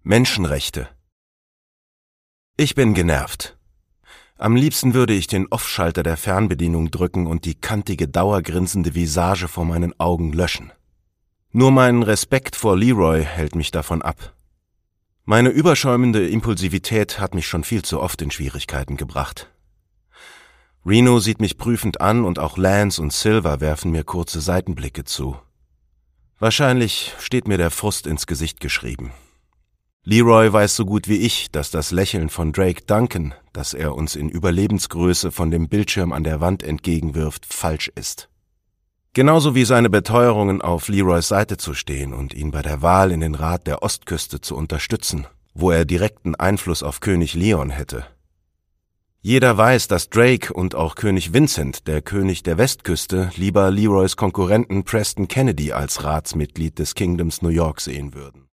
Menschenrechte. Ich bin genervt. Am liebsten würde ich den Off-Schalter der Fernbedienung drücken und die kantige, dauergrinsende Visage vor meinen Augen löschen. Nur mein Respekt vor Leroy hält mich davon ab. Meine überschäumende Impulsivität hat mich schon viel zu oft in Schwierigkeiten gebracht. Reno sieht mich prüfend an und auch Lance und Silver werfen mir kurze Seitenblicke zu. Wahrscheinlich steht mir der Frust ins Gesicht geschrieben. Leroy weiß so gut wie ich, dass das Lächeln von Drake Duncan, das er uns in Überlebensgröße von dem Bildschirm an der Wand entgegenwirft, falsch ist. Genauso wie seine Beteuerungen, auf Leroys Seite zu stehen und ihn bei der Wahl in den Rat der Ostküste zu unterstützen, wo er direkten Einfluss auf König Leon hätte. Jeder weiß, dass Drake und auch König Vincent, der König der Westküste, lieber Leroys Konkurrenten Preston Kennedy als Ratsmitglied des Kingdoms New York sehen würden.